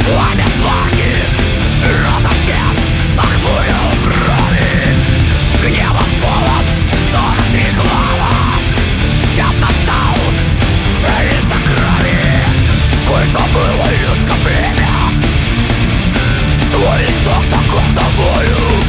Пламя сварки разотец нахмурил брови. Гневом полон 43 глава. Час настал, лица крови. Кое-что было людское племя. Свой листок закон тобою.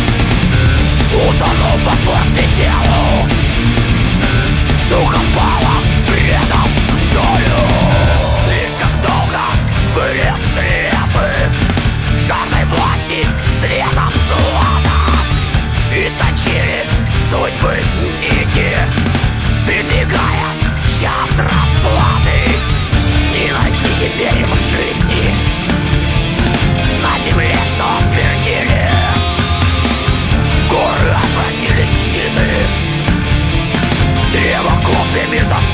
Утонул под флакси телу. Духом пала, предал долю. Слишком долго были слепы жаждой власти, светом злата. Источили судьбы нити, придвигая час расплаты. Не найти теперь в жизни на земле, что свернили. Горы обратили щиты, древо копьями за